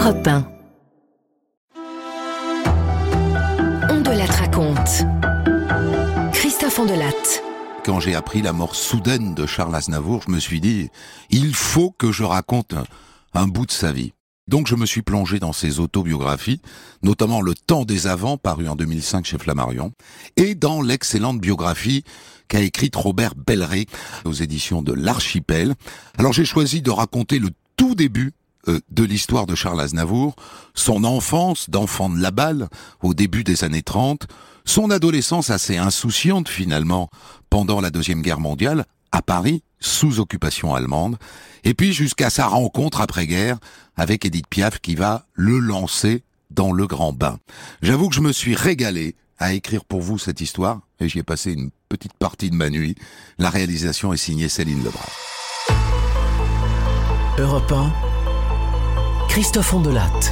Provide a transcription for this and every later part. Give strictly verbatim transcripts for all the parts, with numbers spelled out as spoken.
Europe un. On de la raconte. Christophe Ondelatte. Quand j'ai appris la mort soudaine de Charles Aznavour, je me suis dit, il faut que je raconte un, un bout de sa vie. Donc je me suis plongé dans ses autobiographies, notamment Le Temps des Avants, paru en deux mille cinq chez Flammarion, et dans l'excellente biographie qu'a écrite Robert Belleret aux éditions de l'Archipel. Alors j'ai choisi de raconter le tout début euh, de l'histoire de Charles Aznavour, son enfance d'enfant de la balle au début des années trente, son adolescence assez insouciante finalement pendant la Deuxième Guerre mondiale, à Paris, sous occupation allemande, et puis jusqu'à sa rencontre après-guerre avec Édith Piaf qui va le lancer dans le grand bain. J'avoue que je me suis régalé à écrire pour vous cette histoire, et j'y ai passé une petite partie de ma nuit. La réalisation est signée Céline Lebras. Europe un, Christophe Ondelatte.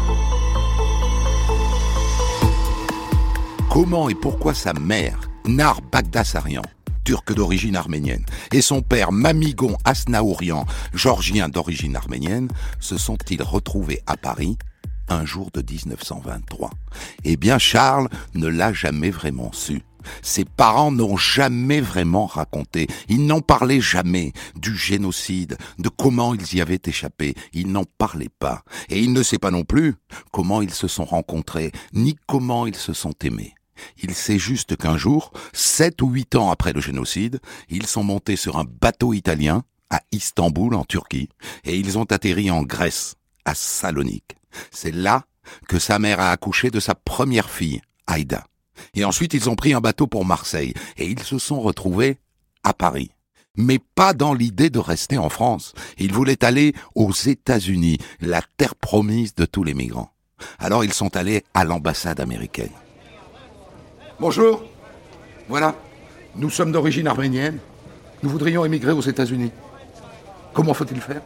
Comment et pourquoi sa mère, Nar Bagdasaryan, turque d'origine arménienne, et son père Mamigon Asnaourian, georgien d'origine arménienne, se sont-ils retrouvés à Paris un jour de dix-neuf cent vingt-trois? Eh bien, Charles ne l'a jamais vraiment su. Ses parents n'ont jamais vraiment raconté. Ils n'en parlaient jamais du génocide, de comment ils y avaient échappé. Ils n'en parlaient pas. Et il ne sait pas non plus comment ils se sont rencontrés, ni comment ils se sont aimés. Il sait juste qu'un jour, sept ou huit ans après le génocide, ils sont montés sur un bateau italien à Istanbul, en Turquie, et ils ont atterri en Grèce, à Salonique. C'est là que sa mère a accouché de sa première fille, Aïda. Et ensuite, ils ont pris un bateau pour Marseille, et ils se sont retrouvés à Paris. Mais pas dans l'idée de rester en France. Ils voulaient aller aux États-Unis, la terre promise de tous les migrants. Alors ils sont allés à l'ambassade américaine. Bonjour, voilà, nous sommes d'origine arménienne. Nous voudrions émigrer aux États-Unis. Comment faut-il faire?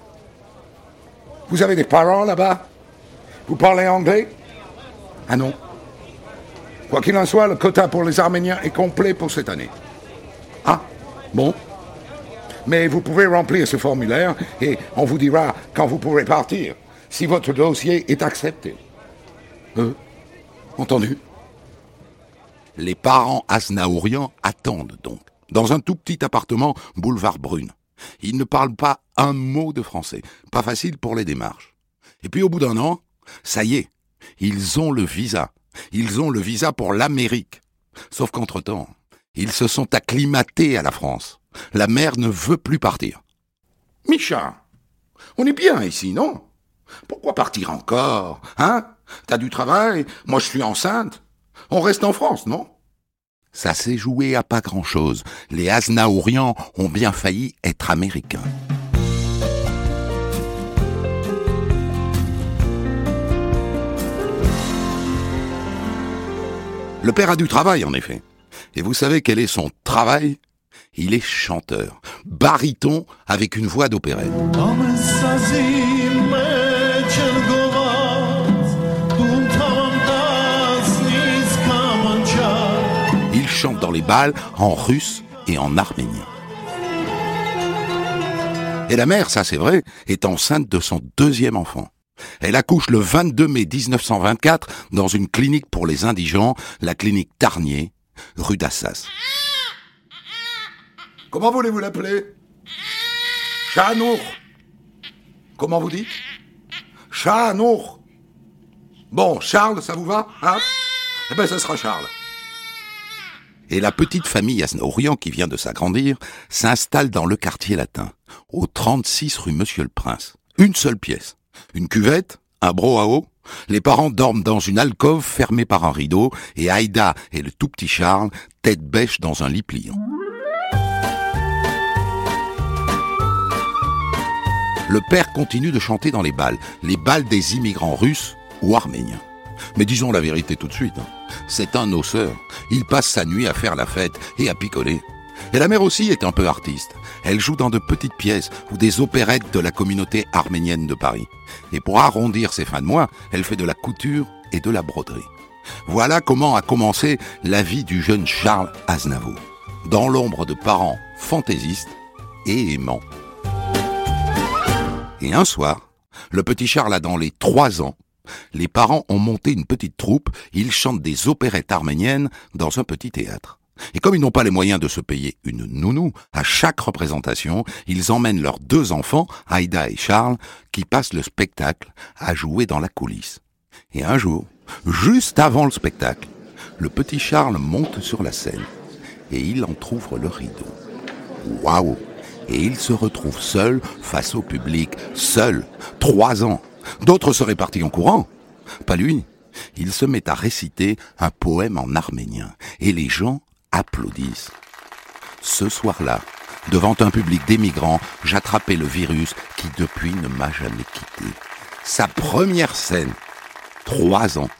Vous avez des parents là-bas? Vous parlez anglais? Ah non. Quoi qu'il en soit, le quota pour les Arméniens est complet pour cette année. Ah, bon. Mais vous pouvez remplir ce formulaire et on vous dira quand vous pourrez partir, si votre dossier est accepté. Euh, entendu. Les parents Asnaourian attendent donc, dans un tout petit appartement, boulevard Brune. Ils ne parlent pas un mot de français. Pas facile pour les démarches. Et puis au bout d'un an, ça y est, ils ont le visa. Ils ont le visa pour l'Amérique. Sauf qu'entre-temps, ils se sont acclimatés à la France. La mère ne veut plus partir. Micha, on est bien ici, non? Pourquoi partir encore, hein? T'as du travail, moi je suis enceinte. On reste en France, non? Ça s'est joué à pas grand-chose. Les Asnaourian ont bien failli être américains. Le père a du travail, en effet. Et vous savez quel est son travail? Il est chanteur, baryton avec une voix d'opérette. Il chante dans les bals en russe et en arménien. Et la mère, ça c'est vrai, est enceinte de son deuxième enfant. Elle accouche le vingt-deux mai dix-neuf cent vingt-quatre dans une clinique pour les indigents, la clinique Tarnier, rue d'Assas. Comment voulez-vous l'appeler? Chanour. Comment vous dites? Chanour. Bon, Charles, ça vous va, hein? Eh ben, ça sera Charles. Et la petite famille Asnaourian qui vient de s'agrandir s'installe dans le quartier latin, au trente-six rue Monsieur le Prince. Une seule pièce. Une cuvette, un brouhaha. Les parents dorment dans une alcôve fermée par un rideau et Aïda et le tout petit Charles tête bêche dans un lit pliant. Le père continue de chanter dans les bals, les bals des immigrants russes ou arméniens. Mais disons la vérité tout de suite, hein. C'est un noceur. Il passe sa nuit à faire la fête et à picoler. Et la mère aussi est un peu artiste. Elle joue dans de petites pièces ou des opérettes de la communauté arménienne de Paris. Et pour arrondir ses fins de mois, elle fait de la couture et de la broderie. Voilà comment a commencé la vie du jeune Charles Aznavour, dans l'ombre de parents fantaisistes et aimants. Et un soir, Le petit Charles a dans les trois ans. Les parents ont monté une petite troupe, ils chantent des opérettes arméniennes dans un petit théâtre. Et comme ils n'ont pas les moyens de se payer une nounou, à chaque représentation, ils emmènent leurs deux enfants, Aïda et Charles, qui passent le spectacle à jouer dans la coulisse. Et un jour, juste avant le spectacle, le petit Charles monte sur la scène et il entrouvre le rideau. Waouh! Et il se retrouve seul face au public, seul, trois ans. D'autres seraient partis en courant. Pas lui. Il se met à réciter un poème en arménien et les gens applaudissent. Ce soir-là, devant un public d'émigrants, j'attrapais le virus qui depuis ne m'a jamais quitté. Sa première scène, trois ans.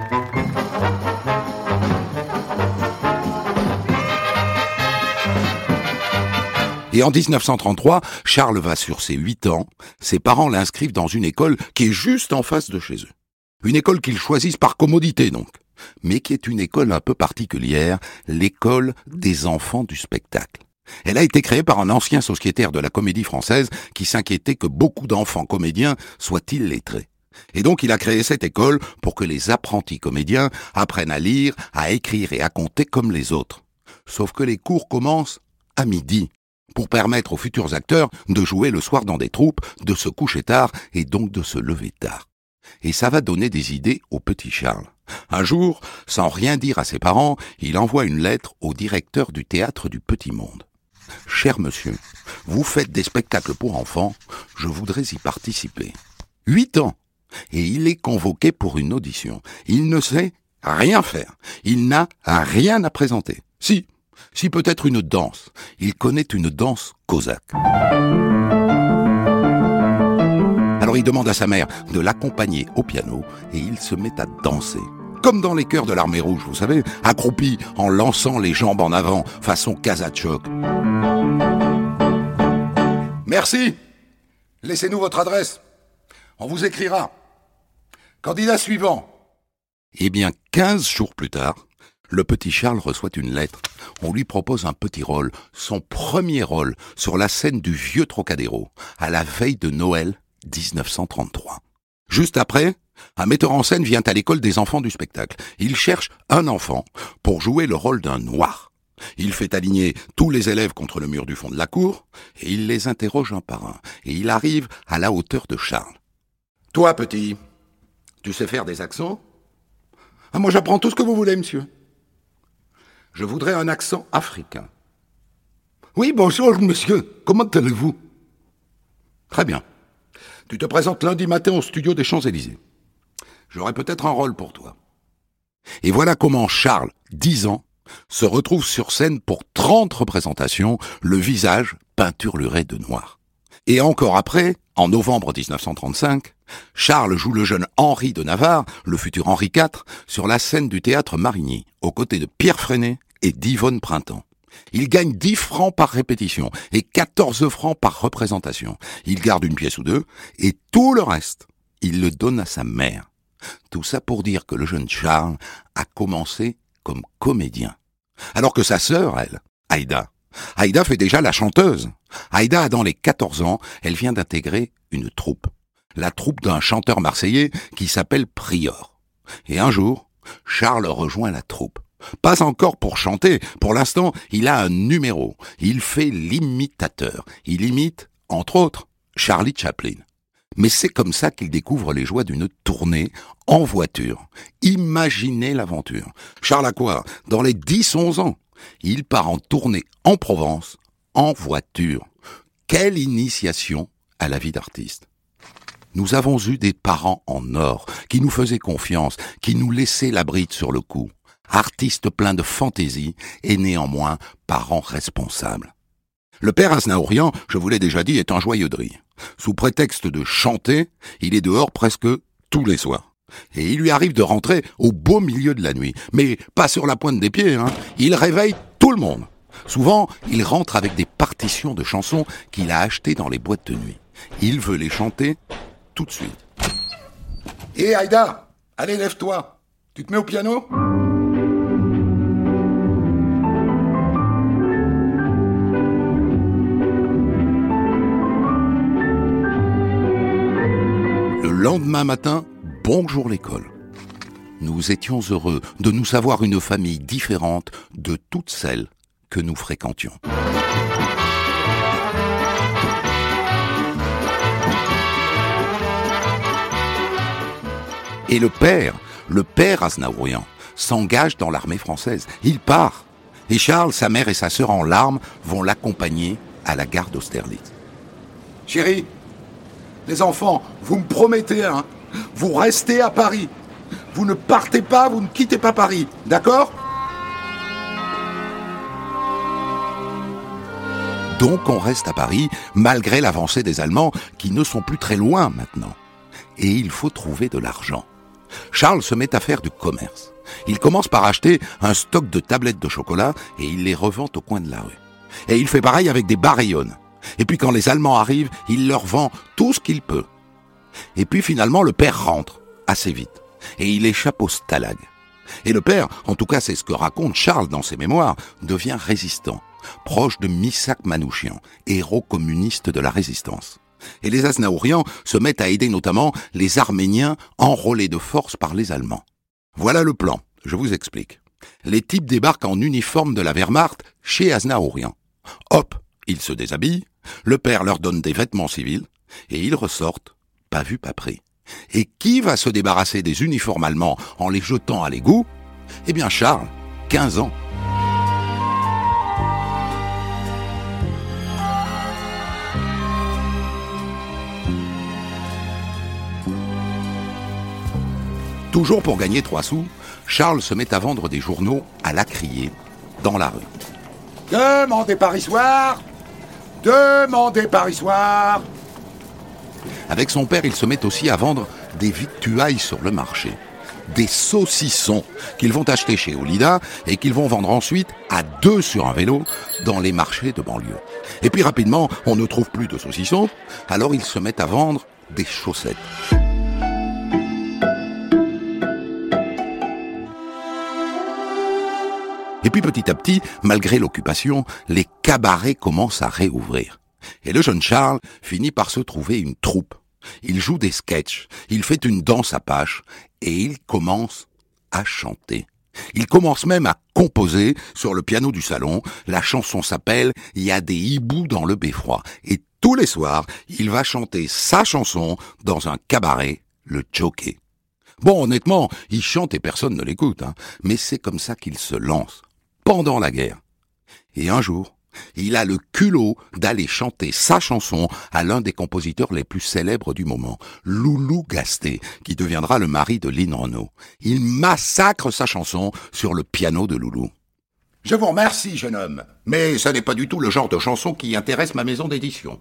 Et en dix-neuf cent trente-trois, Charles va sur ses huit ans, ses parents l'inscrivent dans une école qui est juste en face de chez eux. Une école qu'ils choisissent par commodité donc, mais qui est une école un peu particulière, l'école des enfants du spectacle. Elle a été créée par un ancien sociétaire de la Comédie Française qui s'inquiétait que beaucoup d'enfants comédiens soient illettrés. Et donc il a créé cette école pour que les apprentis comédiens apprennent à lire, à écrire et à compter comme les autres. Sauf que les cours commencent à midi, pour permettre aux futurs acteurs de jouer le soir dans des troupes, de se coucher tard et donc de se lever tard. Et ça va donner des idées au petit Charles. Un jour, sans rien dire à ses parents, il envoie une lettre au directeur du théâtre du Petit Monde. « Cher monsieur, vous faites des spectacles pour enfants, je voudrais y participer. » Huit ans. Et il est convoqué pour une audition. Il ne sait rien faire. Il n'a rien à présenter. Si, si peut-être une danse. Il connaît une danse cosaque. Alors il demande à sa mère de l'accompagner au piano et il se met à danser. Comme dans les chœurs de l'Armée Rouge, vous savez, accroupi en lançant les jambes en avant, façon Kazatchok. Merci. Laissez-nous votre adresse. On vous écrira. Candidat suivant. Eh bien, quinze jours plus tard, le petit Charles reçoit une lettre. On lui propose un petit rôle, son premier rôle, sur la scène du vieux Trocadéro, à la veille de Noël dix-neuf cent trente-trois. Juste après, un metteur en scène vient à l'école des enfants du spectacle. Il cherche un enfant pour jouer le rôle d'un noir. Il fait aligner tous les élèves contre le mur du fond de la cour, et il les interroge un par un. Et il arrive à la hauteur de Charles. « Toi, petit, tu sais faire des accents ? » ?»« Ah, moi j'apprends tout ce que vous voulez, monsieur. » »« Je voudrais un accent africain. »« Oui, bonjour, monsieur. Comment allez-vous ? » ?»« Très bien. Tu te présentes lundi matin au studio des Champs-Élysées. J'aurai peut-être un rôle pour toi. » Et voilà comment Charles, dix ans, se retrouve sur scène pour trente représentations, le visage peinturluré de noir. Et encore après, en novembre dix-neuf cent trente-cinq, Charles joue le jeune Henri de Navarre, le futur Henri quatre, sur la scène du théâtre Marigny, aux côtés de Pierre Freinet et d'Yvonne Printemps. Il gagne dix francs par répétition et quatorze francs par représentation. Il garde une pièce ou deux et tout le reste, il le donne à sa mère. Tout ça pour dire que le jeune Charles a commencé comme comédien. Alors que sa sœur, elle, Aïda, Aïda fait déjà la chanteuse. Aïda a dans les quatorze ans, elle vient d'intégrer une troupe. La troupe d'un chanteur marseillais qui s'appelle Prior. Et un jour, Charles rejoint la troupe. Pas encore pour chanter, pour l'instant, il a un numéro. Il fait l'imitateur. Il imite, entre autres, Charlie Chaplin. Mais c'est comme ça qu'il découvre les joies d'une tournée en voiture. Imaginez l'aventure. Charles a quoi ? Dans les dix onze ans, il part en tournée en Provence, en voiture. Quelle initiation à la vie d'artiste. Nous avons eu des parents en or, qui nous faisaient confiance, qui nous laissaient la bride sur le cou. Artiste plein de fantaisie et néanmoins parent responsable. Le père Aznaourian, je vous l'ai déjà dit, est un joyeux de rire. Sous prétexte de chanter, il est dehors presque tous les soirs. Et il lui arrive de rentrer au beau milieu de la nuit, mais pas sur la pointe des pieds, hein. Il réveille tout le monde. Souvent, il rentre avec des partitions de chansons qu'il a achetées dans les boîtes de nuit. Il veut les chanter tout de suite. « Hé, Aïda, allez, lève-toi. Tu te mets au piano ? » lendemain matin, bonjour l'école. Nous étions heureux de nous savoir une famille différente de toutes celles que nous fréquentions. Et le père, le père Aznavourian, s'engage dans l'armée française. Il part. Et Charles, sa mère et sa sœur en larmes vont l'accompagner à la gare d'Austerlitz. Chérie, les enfants, vous me promettez, hein, vous restez à Paris. Vous ne partez pas, vous ne quittez pas Paris, d'accord ? Donc on reste à Paris, malgré l'avancée des Allemands, qui ne sont plus très loin maintenant. Et il faut trouver de l'argent. Charles se met à faire du commerce. Il commence par acheter un stock de tablettes de chocolat et il les revend au coin de la rue. Et il fait pareil avec des barillonnes. Et puis quand les Allemands arrivent, il leur vend tout ce qu'il peut. Et puis finalement, le père rentre, assez vite. Et il échappe au stalag. Et le père, en tout cas c'est ce que raconte Charles dans ses mémoires, devient résistant, proche de Missak Manouchian, héros communiste de la résistance. Et les Aznaourians se mettent à aider notamment les Arméniens enrôlés de force par les Allemands. Voilà le plan, je vous explique. Les types débarquent en uniforme de la Wehrmacht chez Aznaourian. Hop, ils se déshabillent, le père leur donne des vêtements civils, et ils ressortent, pas vu, pas pris. Et qui va se débarrasser des uniformes allemands en les jetant à l'égout ? Eh bien Charles, quinze ans. Toujours pour gagner trois sous, Charles se met à vendre des journaux à la criée, dans la rue. Demandez Paris soir, demandez Paris soir. Avec son père, il se met aussi à vendre des victuailles sur le marché. Des saucissons qu'ils vont acheter chez Olida et qu'ils vont vendre ensuite à deux sur un vélo dans les marchés de banlieue. Et puis rapidement, on ne trouve plus de saucissons, alors ils se mettent à vendre des chaussettes. Et puis petit à petit, malgré l'occupation, les cabarets commencent à réouvrir. Et le jeune Charles finit par se trouver une troupe. Il joue des sketchs, il fait une danse apache et il commence à chanter. Il commence même à composer sur le piano du salon. La chanson s'appelle « Il y a des hiboux dans le beffroi ». Et tous les soirs, il va chanter sa chanson dans un cabaret, le Jockey. Bon, honnêtement, il chante et personne ne l'écoute, hein, mais c'est comme ça qu'il se lance, pendant la guerre. Et un jour, il a le culot d'aller chanter sa chanson à l'un des compositeurs les plus célèbres du moment, Loulou Gasté, qui deviendra le mari de Lynn Renaud. Il massacre sa chanson sur le piano de Loulou. Je vous remercie, jeune homme, mais ce n'est pas du tout le genre de chanson qui intéresse ma maison d'édition.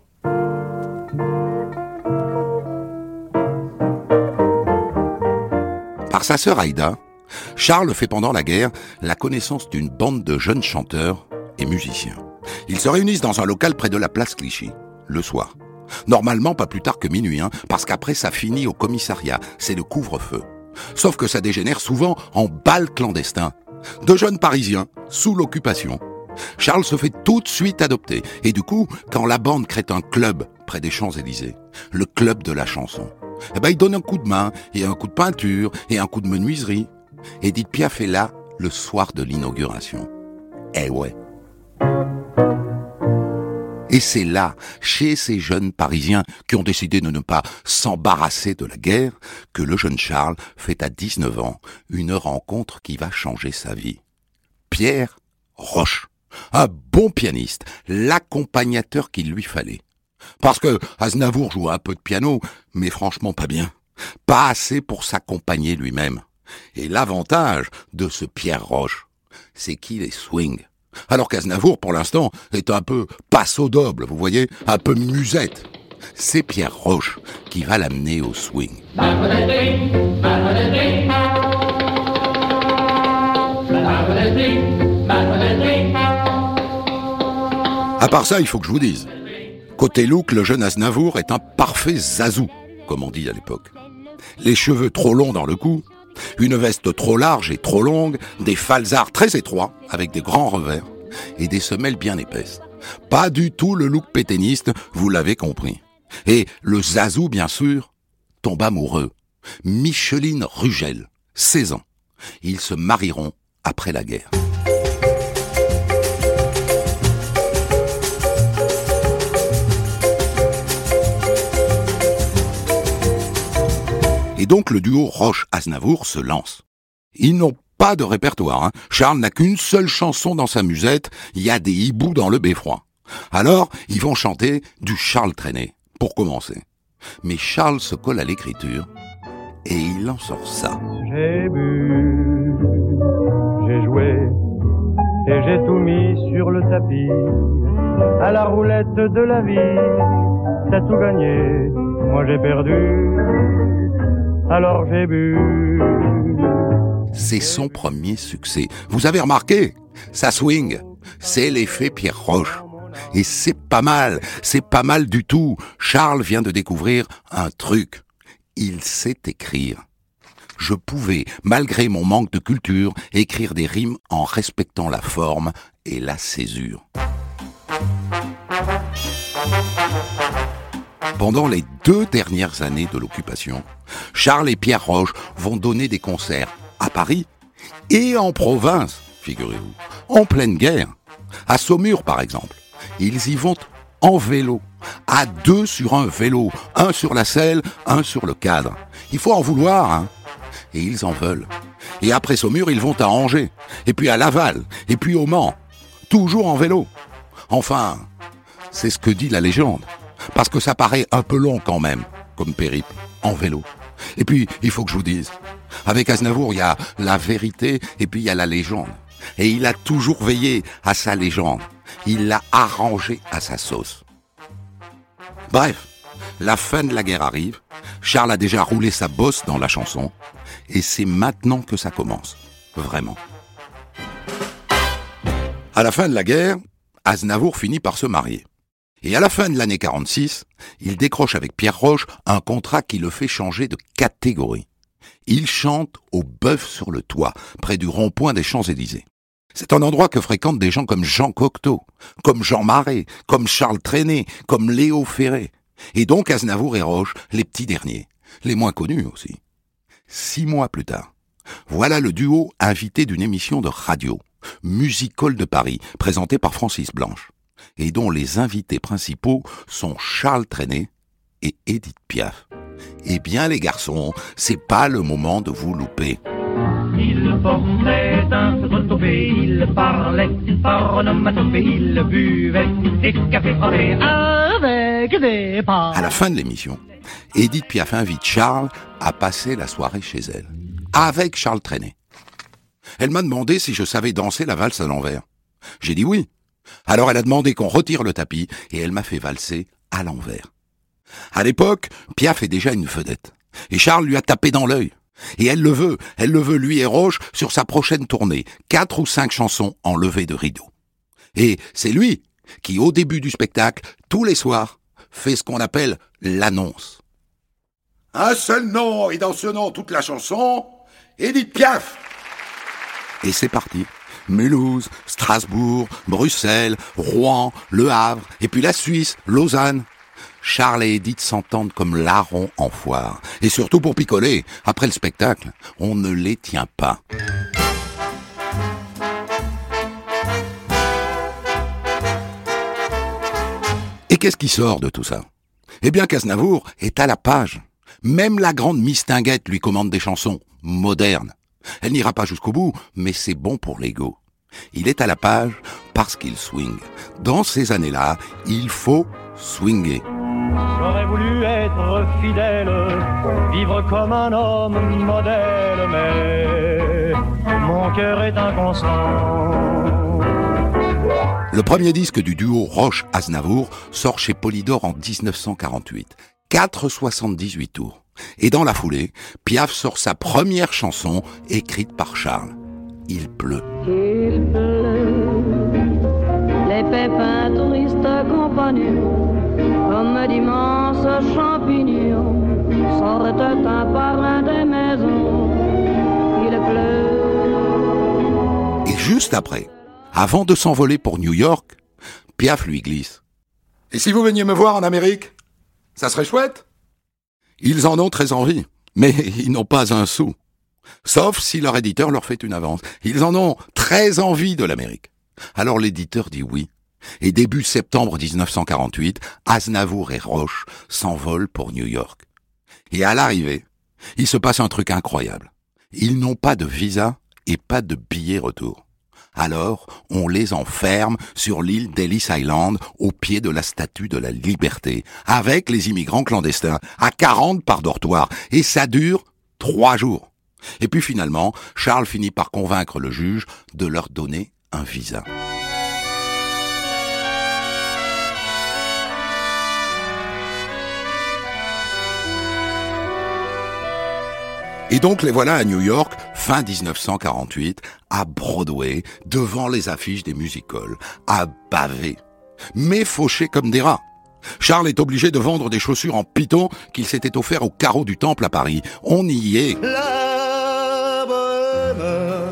Par sa sœur Aïda, Charles fait pendant la guerre la connaissance d'une bande de jeunes chanteurs et musiciens. Ils se réunissent dans un local près de la place Clichy, le soir. Normalement pas plus tard que minuit, hein, parce qu'après ça finit au commissariat, c'est le couvre-feu. Sauf que ça dégénère souvent en bal clandestin. De jeunes Parisiens, sous l'occupation. Charles se fait tout de suite adopter. Et du coup, quand la bande crée un club près des Champs-Élysées, le club de la chanson, eh ben, il donne un coup de main, et un coup de peinture, et un coup de menuiserie. Édith Piaf est là le soir de l'inauguration. Eh ouais. Et c'est là, chez ces jeunes Parisiens qui ont décidé de ne pas s'embarrasser de la guerre, que le jeune Charles fait à dix-neuf ans une rencontre qui va changer sa vie. Pierre Roche, un bon pianiste, l'accompagnateur qu'il lui fallait. Parce que Aznavour joue un peu de piano, mais franchement pas bien. Pas assez pour s'accompagner lui-même. Et l'avantage de ce Pierre Roche, c'est qu'il est swing. Alors qu'Aznavour, pour l'instant, est un peu passo doble, vous voyez, un peu musette. C'est Pierre Roche qui va l'amener au swing. À part ça, il faut que je vous dise, côté look, le jeune Aznavour est un parfait zazou, comme on dit à l'époque. Les cheveux trop longs dans le cou, une veste trop large et trop longue, des falzars très étroits avec des grands revers et des semelles bien épaisses. Pas du tout le look pétainiste, vous l'avez compris. Et le zazou, bien sûr, tombe amoureux. Micheline Rugel, seize ans. Ils se marieront après la guerre. Et donc le duo Roche-Aznavour se lance. Ils n'ont pas de répertoire. Hein. Charles n'a qu'une seule chanson dans sa musette, il y a des hiboux dans le beffroi. Alors, ils vont chanter du Charles Trenet, pour commencer. Mais Charles se colle à l'écriture, et il en sort ça. J'ai bu, j'ai joué, et j'ai tout mis sur le tapis. À la roulette de la vie, t'as tout gagné, moi j'ai perdu. Alors j'ai bu. C'est son premier succès. Vous avez remarqué, ça swing. C'est l'effet Pierre Roche. Et c'est pas mal, c'est pas mal du tout. Charles vient de découvrir un truc. Il sait écrire. Je pouvais, malgré mon manque de culture, écrire des rimes en respectant la forme et la césure. Pendant les deux dernières années de l'occupation, Charles et Pierre Roche vont donner des concerts à Paris et en province, figurez-vous, en pleine guerre. À Saumur, par exemple, ils y vont en vélo, à deux sur un vélo, un sur la selle, un sur le cadre. Il faut en vouloir, hein. Et ils en veulent. Et après Saumur, ils vont à Angers, et puis à Laval, et puis au Mans, toujours en vélo. Enfin, c'est ce que dit la légende. Parce que ça paraît un peu long quand même, comme périple, en vélo. Et puis, il faut que je vous dise, avec Aznavour, il y a la vérité et puis il y a la légende. Et il a toujours veillé à sa légende. Il l'a arrangé à sa sauce. Bref, la fin de la guerre arrive. Charles a déjà roulé sa bosse dans la chanson. Et c'est maintenant que ça commence. Vraiment. À la fin de la guerre, Aznavour finit par se marier. Et à la fin de l'année quarante-six, il décroche avec Pierre Roche un contrat qui le fait changer de catégorie. Il chante au Bœuf sur le Toit, près du rond-point des Champs-Élysées. C'est un endroit que fréquentent des gens comme Jean Cocteau, comme Jean Marais, comme Charles Trenet, comme Léo Ferré. Et donc Aznavour et Roche, les petits derniers, les moins connus aussi. Six mois plus tard, voilà le duo invité d'une émission de radio, Music Hall de Paris, présentée par Francis Blanche, et dont les invités principaux sont Charles Trenet et Édith Piaf. Eh bien les garçons, c'est pas le moment de vous louper. Il portait un feutre toupé, il parlait par onomatopée, il buvait des cafés frais avec des pas. À la fin de l'émission, Édith Piaf invite Charles à passer la soirée chez elle, avec Charles Trenet. Elle m'a demandé si je savais danser la valse à l'envers. J'ai dit oui. Alors elle a demandé qu'on retire le tapis et elle m'a fait valser à l'envers. À l'époque, Piaf est déjà une vedette. Et Charles lui a tapé dans l'œil. Et elle le veut, elle le veut lui et Roche sur sa prochaine tournée. Quatre ou cinq chansons en levée de rideau. Et c'est lui qui, au début du spectacle, tous les soirs, fait ce qu'on appelle l'annonce. Un seul nom, et dans ce nom, toute la chanson, Édith Piaf. Et c'est parti. Mulhouse, Strasbourg, Bruxelles, Rouen, Le Havre, et puis la Suisse, Lausanne. Charles et Édith s'entendent comme larrons en foire. Et surtout pour picoler, après le spectacle, on ne les tient pas. Et qu'est-ce qui sort de tout ça ? Eh bien qu'Aznavour est à la page. Même la grande Mistinguette lui commande des chansons modernes. Elle n'ira pas jusqu'au bout, mais c'est bon pour l'ego. Il est à la page parce qu'il swing. Dans ces années-là, il faut swinger. J'aurais voulu être fidèle, vivre comme un homme modèle, mais mon cœur est inconstant. Le premier disque du duo Roche-Aznavour sort chez Polydor en dix-neuf cent quarante-huit. quatre soixante-dix-huit tours. Et dans la foulée, Piaf sort sa première chanson écrite par Charles. Il pleut. Il pleut, les pépins tristes compagnons, comme d'immenses champignons, sortent un par un des maisons. Il pleut. Et juste après, avant de s'envoler pour New York, Piaf lui glisse. Et si vous veniez me voir en Amérique, ça serait chouette ? Ils en ont très envie, mais ils n'ont pas un sou. Sauf si leur éditeur leur fait une avance. Ils en ont très envie de l'Amérique. Alors l'éditeur dit oui. Et début septembre dix-neuf cent quarante-huit, Aznavour et Roche s'envolent pour New York. Et à l'arrivée, il se passe un truc incroyable. Ils n'ont pas de visa et pas de billet retour. Alors, on les enferme sur l'île d'Ellis Island, au pied de la Statue de la Liberté, avec les immigrants clandestins, à quarante par dortoir. Et ça dure trois jours. Et puis finalement, Charles finit par convaincre le juge de leur donner un visa. Et donc les voilà à New York, fin dix-neuf cent quarante-huit, à Broadway, devant les affiches des music-halls, à baver, mais fauchés comme des rats. Charles est obligé de vendre des chaussures en python qu'il s'était offert au carreau du Temple à Paris. On y est. La bohème,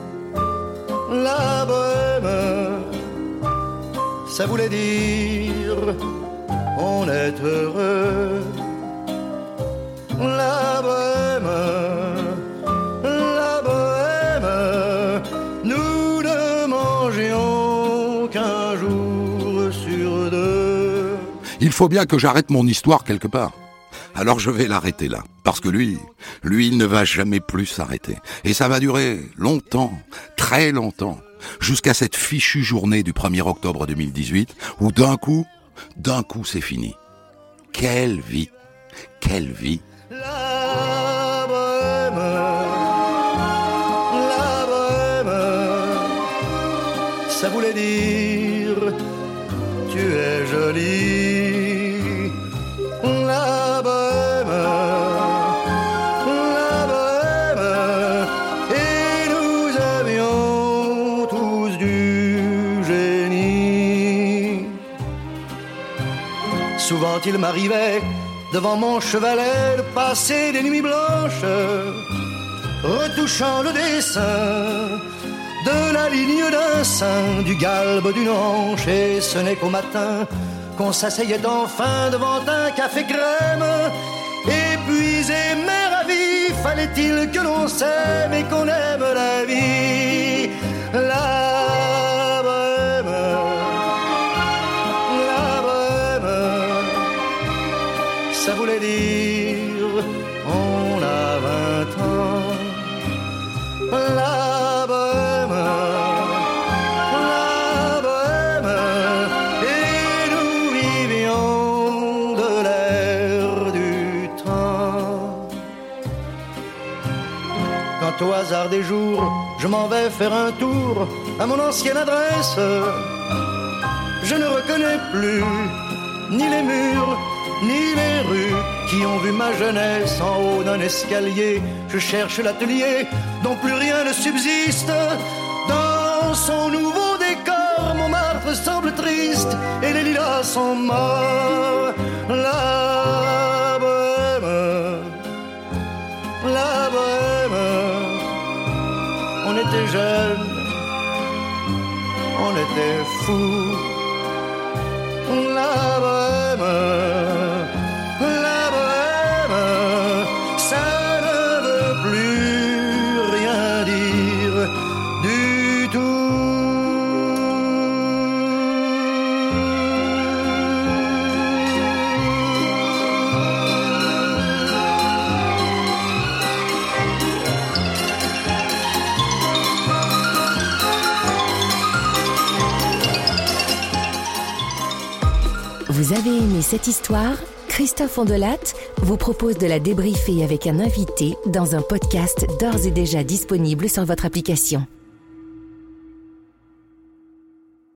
la bohème, ça voulait dire on est heureux. La bohème, la bohème, nous ne mangions qu'un jour sur deux. Il faut bien que j'arrête mon histoire quelque part. Alors je vais l'arrêter là, parce que lui, lui, il ne va jamais plus s'arrêter. Et ça va durer longtemps, très longtemps, jusqu'à cette fichue journée du premier octobre deux mille dix-huit, où d'un coup, d'un coup c'est fini. Quelle vie, quelle vie. La bohème, la bohème, ça voulait dire tu es jolie. La bohème, la bohème, et nous avions tous du génie. Souvent il m'arrivait devant mon chevalet de passer des nuits blanches, retouchant le dessin de la ligne d'un sein, du galbe d'une hanche. Et ce n'est qu'au matin qu'on s'asseyait enfin devant un café crème. Épuisé mais ravi, fallait-il que l'on s'aime et qu'on aime la vie. La bohème, la bohème, ça voulait dire on a vingt ans. La bohème, la bohème, et nous vivions de l'air du temps. Quand au hasard des jours, je m'en vais faire un tour à mon ancienne adresse, je ne reconnais plus ni les murs, ni les rues qui ont vu ma jeunesse en haut d'un escalier. Je cherche l'atelier dont plus rien ne subsiste. Dans son nouveau décor, Montmartre semble triste et les lilas sont morts. La bohème, la bohème, on était jeunes, on était fous. La bohème, la bohème, ça ne veut plus rien dire du tout. Vous avez aimé cette histoire ? Christophe Ondelatte vous propose de la débriefer avec un invité dans un podcast d'ores et déjà disponible sur votre application.